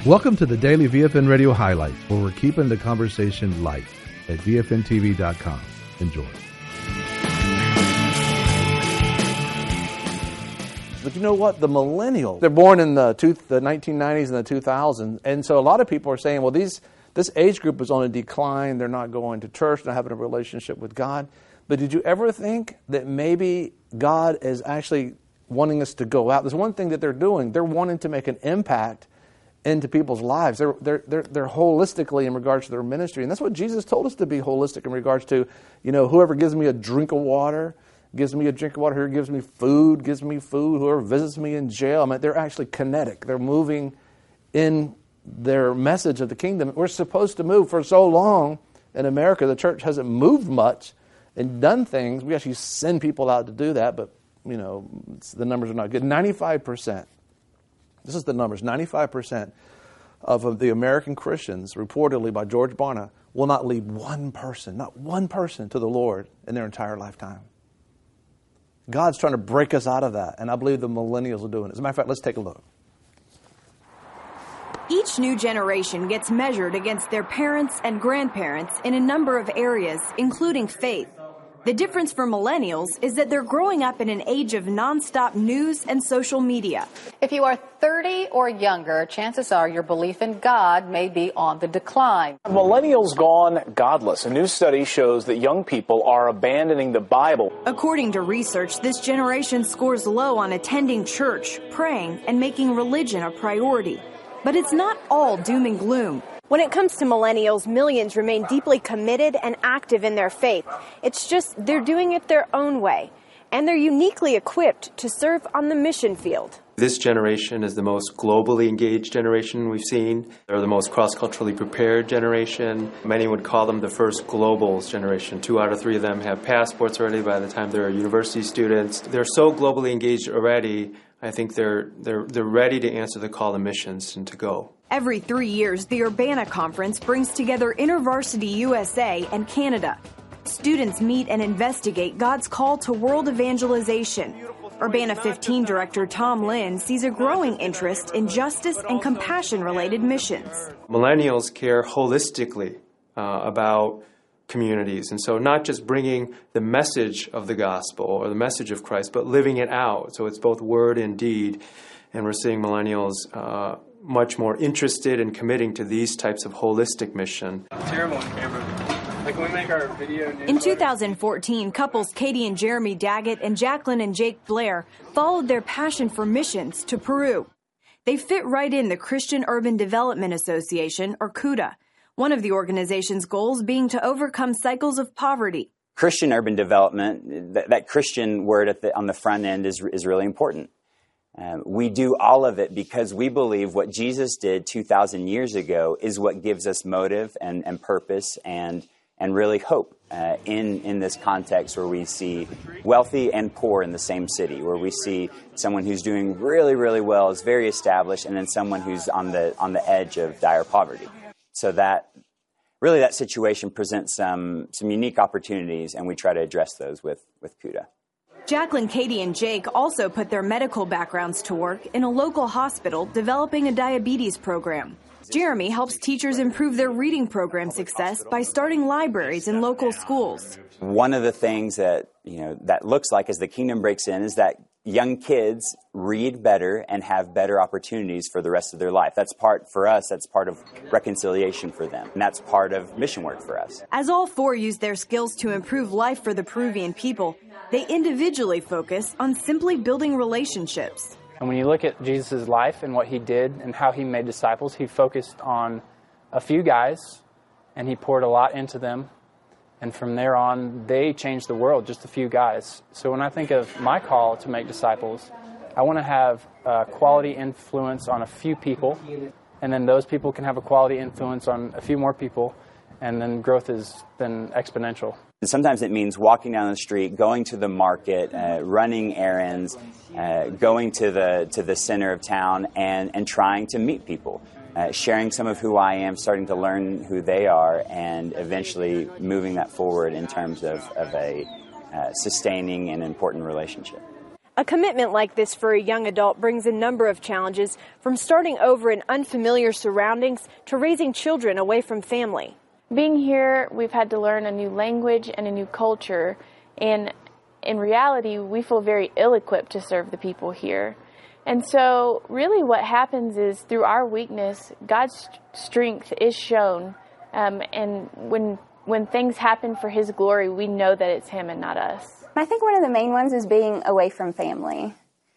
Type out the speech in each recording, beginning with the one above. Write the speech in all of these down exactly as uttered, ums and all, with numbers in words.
Welcome to the Daily V F N Radio Highlights, where we're keeping the conversation light at V F N T V dot com. Enjoy. But you know what? The millennials, they're born in the, two, the nineteen nineties and the two thousands. And so a lot of people are saying, well, these this age group is on a decline. They're not going to church, not having a relationship with God. But did you ever think that maybe God is actually wanting us to go out? There's one thing that they're doing. They're wanting to make an impact into people's lives. They're, they're, they're, they're holistically in regards to their ministry. And that's what Jesus told us to be holistic in regards to, you know, whoever gives me a drink of water, gives me a drink of water, whoever gives me food, gives me food, whoever visits me in jail. I mean, they're actually kinetic. They're moving in their message of the kingdom. We're supposed to move. For so long in America, the church hasn't moved much and done things. We actually send people out to do that, but, you know, the numbers are not good. ninety-five percent. This is the numbers. ninety-five percent of the American Christians, reportedly by George Barna, will not lead one person, not one person to the Lord in their entire lifetime. God's trying to break us out of that, and I believe the millennials are doing it. As a matter of fact, let's take a look. Each new generation gets measured against their parents and grandparents in a number of areas, including faith. The difference for millennials is that they're growing up in an age of nonstop news and social media. If you are thirty or younger, chances are your belief in God may be on the decline. Millennials gone godless. A new study shows that young people are abandoning the Bible. According to research, this generation scores low on attending church, praying, and making religion a priority. But it's not all doom and gloom. When it comes to millennials, millions remain deeply committed and active in their faith. It's just they're doing it their own way, and they're uniquely equipped to serve on the mission field. This generation is the most globally engaged generation we've seen. They're the most cross-culturally prepared generation. Many would call them the first globals generation. Two out of three of them have passports already by the time they're university students. They're so globally engaged already, I think they're, they're, they're ready to answer the call to missions and to go. Every three years, the Urbana Conference brings together InterVarsity U S A and Canada. Students meet and investigate God's call to world evangelization. Urbana fifteen Director Tom Lynn sees a growing interest in justice and compassion-related missions. Millennials care holistically uh, about communities, and so not just bringing the message of the gospel or the message of Christ, but living it out. So it's both word and deed, and we're seeing millennials uh, much more interested in committing to these types of holistic mission. Terrible on camera. Like when we make our video. In two thousand fourteen, couples Katie and Jeremy Daggett and Jacqueline and Jake Blair followed their passion for missions to Peru. They fit right in the Christian Urban Development Association, or CUDA, one of the organization's goals being to overcome cycles of poverty. Christian urban development, that, that Christian word at the, on the front end is, is really important. Um, we do all of it because we believe what Jesus did two thousand years ago is what gives us motive and, and purpose and and really hope uh, in, in this context where we see wealthy and poor in the same city, where we see someone who's doing really, really well, is very established, and then someone who's on the on the edge of dire poverty. So that really that situation presents some some unique opportunities, and we try to address those with, with CUDA. Jacqueline, Katie, and Jake also put their medical backgrounds to work in a local hospital developing a diabetes program. Jeremy helps teachers improve their reading program success by starting libraries in local schools. One of the things that, you know, that looks like as the kingdom breaks in is that young kids read better and have better opportunities for the rest of their life. That's part, for us, that's part of reconciliation for them. And that's part of mission work for us. As all four use their skills to improve life for the Peruvian people, they individually focus on simply building relationships. And when you look at Jesus' life and what he did and how he made disciples, he focused on a few guys and he poured a lot into them. And from there on, they changed the world, just a few guys. So when I think of my call to make disciples, I want to have a quality influence on a few people, and then those people can have a quality influence on a few more people, and then growth is then exponential. And sometimes it means walking down the street, going to the market, uh, running errands, uh, going to the to the center of town, and, and trying to meet people. Uh, sharing some of who I am, starting to learn who they are, and eventually moving that forward in terms of, of a uh, sustaining and important relationship. A commitment like this for a young adult brings a number of challenges, from starting over in unfamiliar surroundings to raising children away from family. Being here, we've had to learn a new language and a new culture, and in reality, we feel very ill-equipped to serve the people here. And so really what happens is through our weakness, God's strength is shown, um, and when when things happen for His glory, we know that it's Him and not us. I think one of the main ones is being away from family.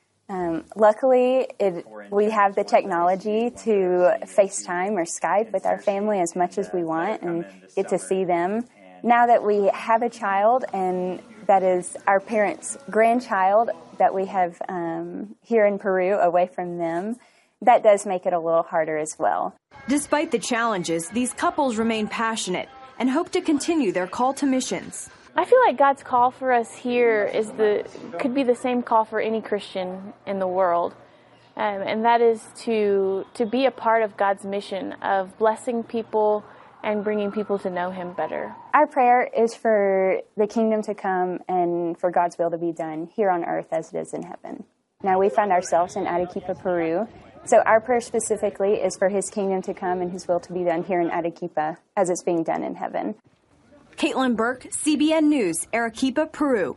Um, luckily, it, we have the technology to FaceTime or Skype with our family as much as we want and get to see them. Now that we have a child, and that is our parents' grandchild that we have um, here in Peru away from them, that does make it a little harder as well. Despite the challenges, these couples remain passionate and hope to continue their call to missions. I feel like God's call for us here is the could be the same call for any Christian in the world, um, and that is to to be a part of God's mission of blessing people and bringing people to know Him better. Our prayer is for the kingdom to come and for God's will to be done here on earth as it is in heaven. Now, we find ourselves in Arequipa, Peru, so our prayer specifically is for His kingdom to come and His will to be done here in Arequipa as it's being done in heaven. Caitlin Burke, C B N News, Arequipa, Peru.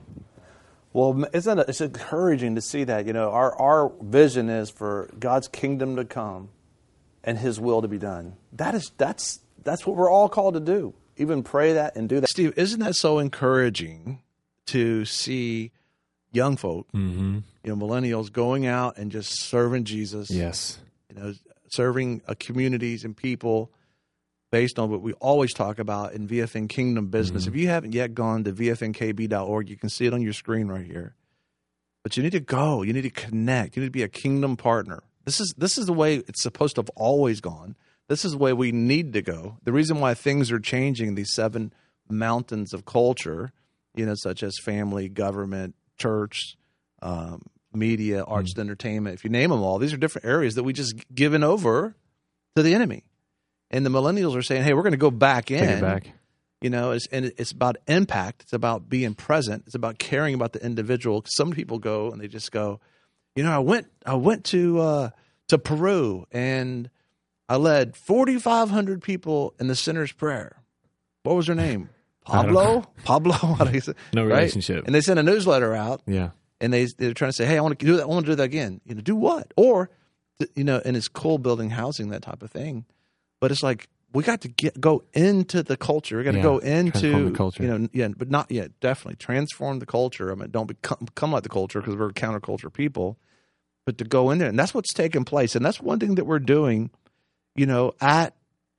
Well, isn't it, it's encouraging to see that, you know, our, our vision is for God's kingdom to come and His will to be done. That is, that's, that's what we're all called to do. Even pray that and do that. Steve, isn't that so encouraging to see young folk, mm-hmm. you know, millennials going out and just serving Jesus? Yes. You know, serving uh, communities and people based on what we always talk about in V F N Kingdom Business. Mm-hmm. If you haven't yet gone to V F N K B dot org, you can see it on your screen right here. But you need to go. You need to connect. You need to be a kingdom partner. This is this is the way it's supposed to have always gone. This is the way we need to go. The reason why things are changing, these seven mountains of culture, you know, such as family, government, church, um, media, arts, mm-hmm. and entertainment, if you name them all, these are different areas that we just given over to the enemy. And the millennials are saying, hey, we're going to go back in. Take it back. You know, it's, and it's about impact. It's about being present. It's about caring about the individual. Some people go and they just go, you know, I went I went to uh, to Peru and I led forty-five hundred people in the sinner's prayer. What was her name? Pablo? Pablo? How do you say? No Right? relationship. And they sent a newsletter out. Yeah. And they, they're trying to say, hey, I want to do that. I want to do that again. You know, do what? Or, you know, and it's cool building housing, that type of thing. But it's like, we got to get go into the culture. We got to Yeah, go transform into the culture. you know, yeah, but not yet. Definitely transform the culture. I mean, don't become, become like the culture because we're counterculture people. But to go in there, and that's what's taking place, and that's one thing that we're doing, you know, at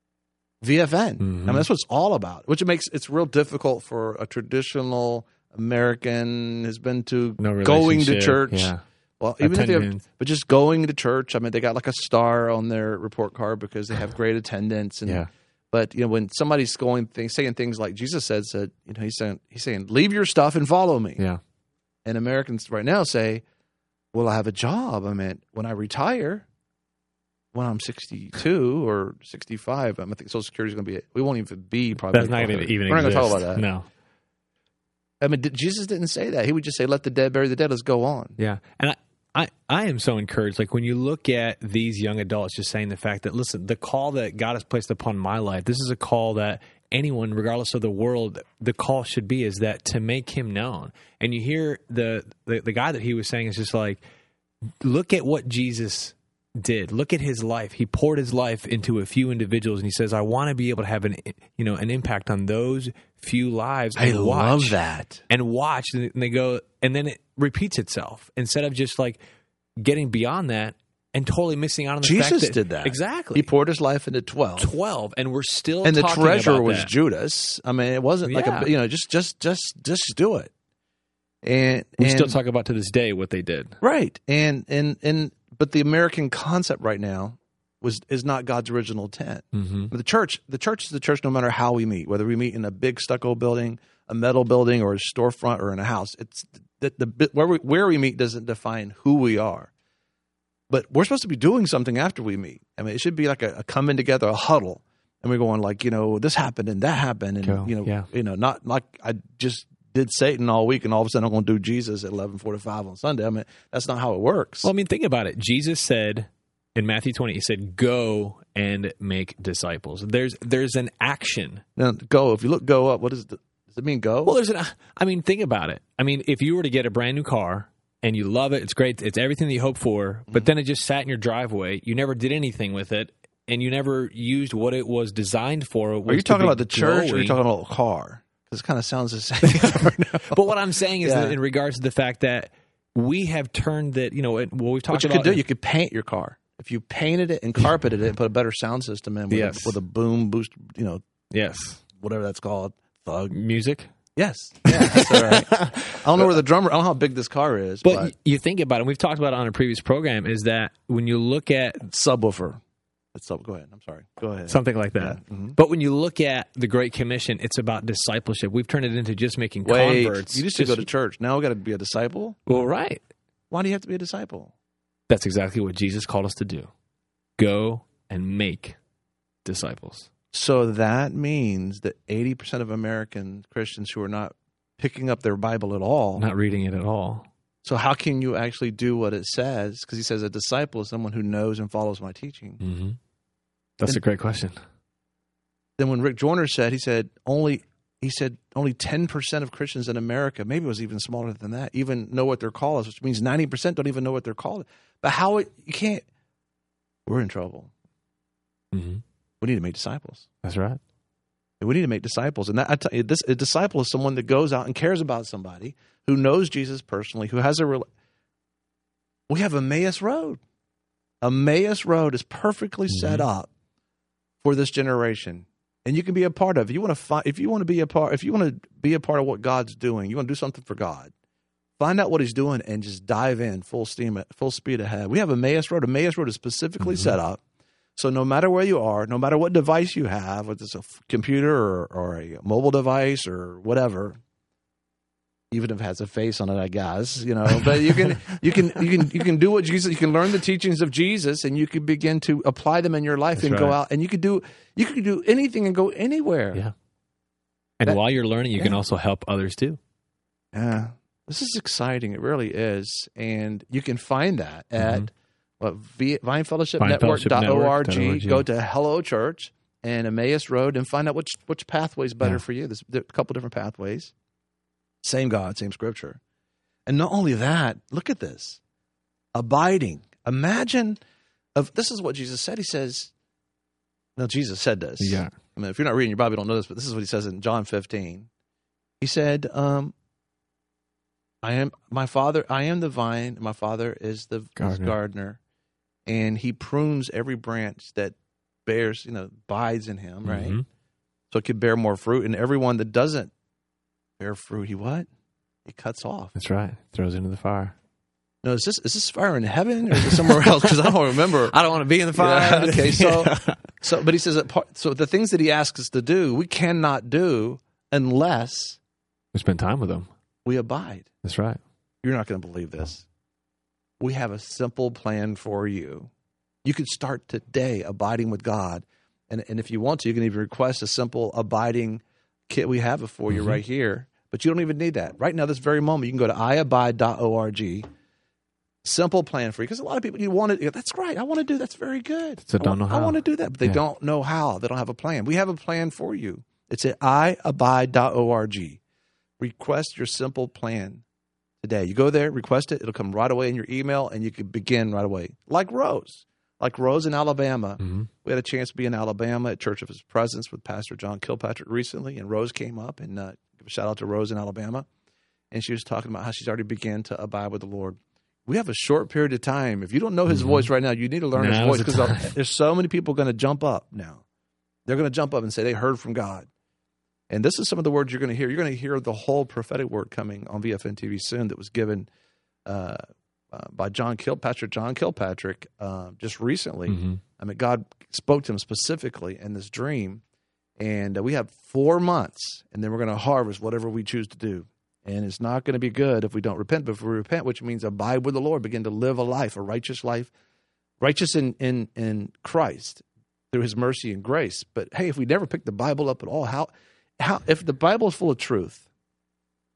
V F N. Mm-hmm. I mean, that's what it's all about. Which it makes it's real difficult for a traditional American who's been to No going to relationship, church. yeah. Well, even if they have, Attendance. but just going to church. I mean, they got like a star on their report card because they have great attendance. And Yeah. but you know, when somebody's going things, saying things like Jesus said, said you know, he's saying he's saying, leave your stuff and follow me. Yeah. And Americans right now say, well, I have a job. I mean, when I retire, when I'm sixty-two or sixty-five, I think Social Security is going to be. We won't even be probably. That's not going to even We're not exist. going to talk about that. No. I mean, did, Jesus didn't say that. He would just say, "Let the dead bury the dead. Let's go on." Yeah. And I, I, I am so encouraged. Like when you look at these young adults just saying the fact that, listen, the call that God has placed upon my life, this is a call that anyone, regardless of the world, the call should be is that to make Him known. And you hear the, the, the guy that he was saying is just like, look at what Jesus did. Look at His life. He poured His life into a few individuals, and He says, I want to be able to have an, you know, an impact on those few lives. I and watch, love that. And watch, and they go, and then it repeats itself instead of just like getting beyond that and totally missing out on the Jesus fact that did that. Exactly. He poured His life into twelve. twelve, and we're still And the talking treasurer about was that. Judas. I mean, it wasn't like Yeah. a you know just just just just do it. And We and, still talk about to this day what they did. right. And and and but the American concept right now was is not God's original intent. Mm-hmm. The church, the church is the church no matter how we meet, whether we meet in a big stucco building, a metal building, or a storefront, or in a house. It's the, the where we where we meet doesn't define who we are. But we're supposed to be doing something after we meet. I mean, it should be like a, a coming together, a huddle, and we're going like, you know, this happened and that happened, and Go, you know, yeah. you know, not like I just did Satan all week, and all of a sudden I'm going to do Jesus at eleven forty-five on Sunday. I mean, that's not how it works. Well, I mean, think about it. Jesus said in Matthew twenty, he said, "Go and make disciples." There's there's an action. Now, go. If you look, go up. What is the, does it mean? Go. Well, there's an. I mean, think about it. I mean, if you were to get a brand new car and you love it, it's great, it's everything that you hope for, but mm-hmm. then it just sat in your driveway. You never did anything with it, and you never used what it was designed for. Are you talking about the church, or are you talking about a car? Because it kind of sounds the same. But what I'm saying is yeah. that in regards to the fact that we have turned that, you know, what we've talked what you about. could do, you could paint your car. If you painted it and carpeted it and put a better sound system in with, yes. a, with a boom boost, you know, yes, whatever that's called, thug music. Yes, yeah, that's all right. I don't know where the drummer. I don't know how big this car is, but, but you think about it. And we've talked about it on a previous program. Is that when you look at subwoofer? It's sub, go ahead. I'm sorry. Go ahead. Something like that. Yeah. Mm-hmm. But when you look at the Great Commission, it's about discipleship. We've turned it into just making Wait, converts. You used just, to go to church. Now we got to be a disciple. Well, right. Why do you have to be a disciple? That's exactly what Jesus called us to do. Go and make disciples. So that means that eighty percent of American Christians who are not picking up their Bible at all, not reading it at all. So how can you actually do what it says? Because he says a disciple is someone who knows and follows my teaching. Mm-hmm. That's and, a great question. Then when Rick Joyner said, he said only he said only ten percent of Christians in America, maybe it was even smaller than that, even know what their call is, which means ninety percent don't even know what they're called. But how it, you can't, we're in trouble. Mm-hmm. We need to make disciples. That's right. We need to make disciples. And that, I tell you, this, a disciple is someone that goes out and cares about somebody, who knows Jesus personally, who has a real. We have Emmaus Road. Emmaus Road is perfectly mm-hmm. set up for this generation, and you can be a part of it. You want to find, if you want to be a part, if you want to be a part of what God's doing, you want to do something for God. Find out what He's doing and just dive in full steam, full speed ahead. We have Emmaus Road. Emmaus Road is specifically mm-hmm. set up. So no matter where you are, no matter what device you have, whether it's a computer or, or a mobile device or whatever, even if it has a face on it, I guess, you know, but you can, you can, you can, you can do what Jesus, you can learn the teachings of Jesus, and you can begin to apply them in your life. That's and right. go out, and you can do, you can do anything and go anywhere. Yeah. And that, while you're learning, you yeah. can also help others too. Yeah. This is exciting. It really is. And you can find that at, mm-hmm. What, Vine Fellowship Network dot org. Go to Hello Church and Emmaus Road and find out which which pathway is better yeah. for you. There's a couple different pathways. Same God, same Scripture. And not only that, look at this. Abiding. Imagine, of this is what Jesus said. He says, no, Jesus said this. Yeah. I mean, if you're not reading your Bible, you don't know this, but this is what He says in John fifteen. He said, um, I am my Father, I am the vine, my Father is the gardener. gardener. And He prunes every branch that bears, you know, abides in Him, right? Mm-hmm. So it could bear more fruit. And everyone that doesn't bear fruit, He what? He cuts off. That's right. Throws into the fire. No, is this is this fire in heaven or is it somewhere else? Because I don't remember. I don't want to be in the fire. Yeah, okay, so so, but He says that part, so the things that He asks us to do, we cannot do unless we spend time with Him. We abide. That's right. You're not going to believe this. We have a simple plan for you. You can start today abiding with God. And, and if you want to, you can even request a simple abiding kit. We have it for you mm-hmm. right here. But you don't even need that. Right now, this very moment, you can go to i abide dot org. Simple plan for you. Because a lot of people, you want to, that's right, I want to do That's very good. So don't know how. I want to do that. But they yeah. don't know how. They don't have a plan. We have a plan for you. It's at i abide dot org. Request your simple plan today. You go there, request it. It'll come right away in your email, and you can begin right away. Like Rose. Like Rose in Alabama. Mm-hmm. We had a chance to be in Alabama at Church of His Presence with Pastor John Kilpatrick recently, and Rose came up, and uh, give a shout out to Rose in Alabama. And she was talking about how she's already began to abide with the Lord. We have a short period of time. If you don't know His mm-hmm. voice right now, you need to learn Now's His voice, because there's so many people going to jump up now. They're going to jump up and say they heard from God. And this is some of the words you're going to hear. You're going to hear the whole prophetic word coming on V F N T V soon that was given uh, uh, by John Kil, Pastor John Kilpatrick uh, just recently. Mm-hmm. I mean, God spoke to him specifically in this dream. And uh, we have four months, and then we're going to harvest whatever we choose to do. And it's not going to be good if we don't repent. But if we repent, which means abide with the Lord, begin to live a life, a righteous life, righteous in, in, in Christ through His mercy and grace. But, hey, if we never pick the Bible up at all, how... How, if the Bible is full of truth,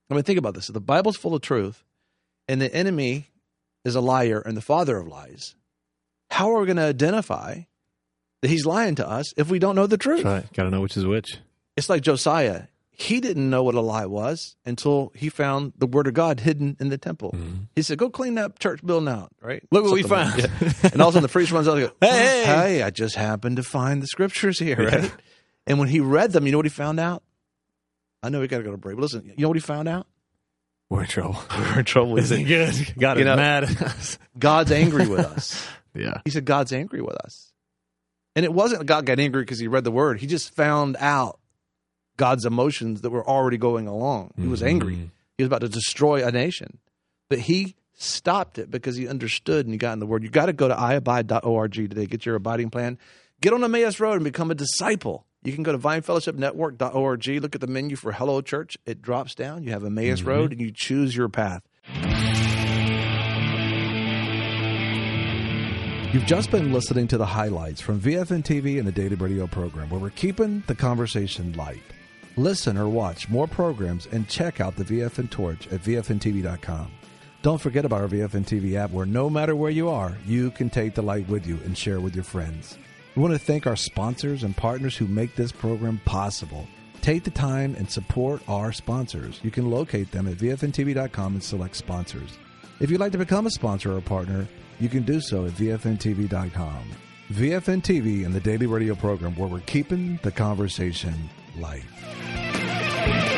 I mean, think about this. If the Bible's full of truth and the enemy is a liar and the father of lies, how are we going to identify that he's lying to us if we don't know the truth? That's right. Got to know which is which. It's like Josiah. He didn't know what a lie was until he found the word of God hidden in the temple. Mm-hmm. He said, go clean that church building out, right? Look what Something we found. Like, yeah. And all of a sudden the priest runs out and goes, hey, hey, hey, I just happened to find the scriptures here, right? Yeah. And when he read them, you know what he found out? I know we got to go to break, but listen, you know what he found out? We're in trouble. We're in trouble. Isn't good. God is mad at us. God's angry with us. Yeah. He said, God's angry with us. And it wasn't God got angry because he read the word. He just found out God's emotions that were already going along. He was angry. Mm-hmm. He was about to destroy a nation. But he stopped it because he understood and he got in the word. You got to go to i abide dot org today. Get your abiding plan. Get on Emmaus Road and become a disciple. You can go to vine fellowship network dot org. Look at the menu for Hello Church. It drops down. You have Emmaus mm-hmm. Road and you choose your path. You've just been listening to the highlights from V F N T V and the Daily Radio program, where we're keeping the conversation light. Listen or watch more programs and check out the V F N Torch at V F N T V dot com. Don't forget about our V F N T V app, where no matter where you are, you can take the light with you and share with your friends. We want to thank our sponsors and partners who make this program possible. Take the time and support our sponsors. You can locate them at V F N T V dot com and select sponsors. If you'd like to become a sponsor or a partner, you can do so at V F N T V dot com. V F N T V and the Daily Radio program, where we're keeping the conversation light.